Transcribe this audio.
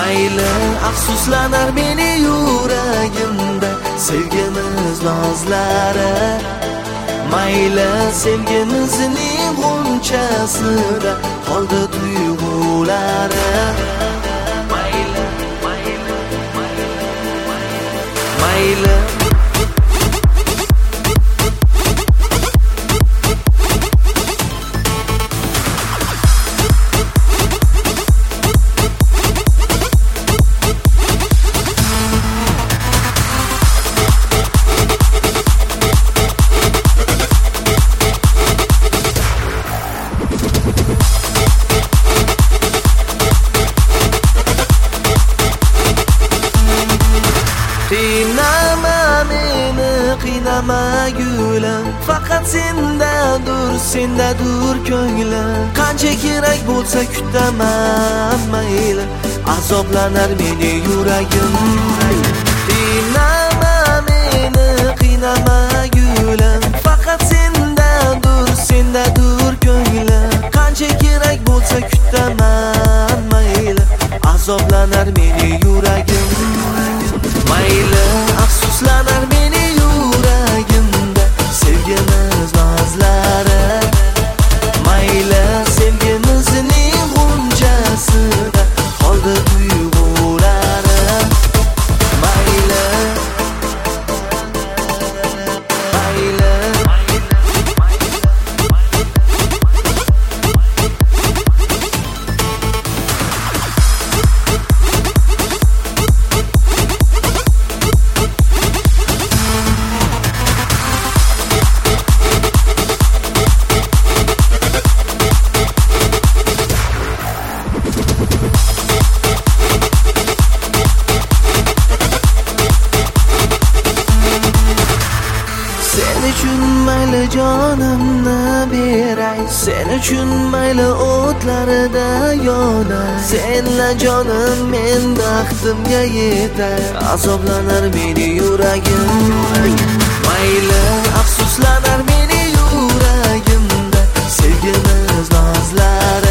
Mayli afsuslanar meni yuragimda sevgimiz nozlari. Mayli sevgimizning g'unchasida qoldi tuyg'ulari. Mayli qiynama gulim, faqat sendadur ko'nglim. Qancha kerak bo'lsa kutaman mayli, azoblanar meni yuragim. Qiynama gulim, faqat sendadur ko'nglim. Qancha kerak bo'lsa kutaman mayli, azoblanar meni yuragim. Mayli afsuslanar meni yuragimda sevgimiz nozlari. Mayli sevgimizning g'unchasida qoldi tuyg'ulari. Mayli sen uchun mayli jonimni beray, sen uchun mayli o'tlarida yonay. Senla jonim men baxtimga yetay, azoblanar meni yuragim. Mayli afsuslanar meni yuragimda sevgimiz nozlari.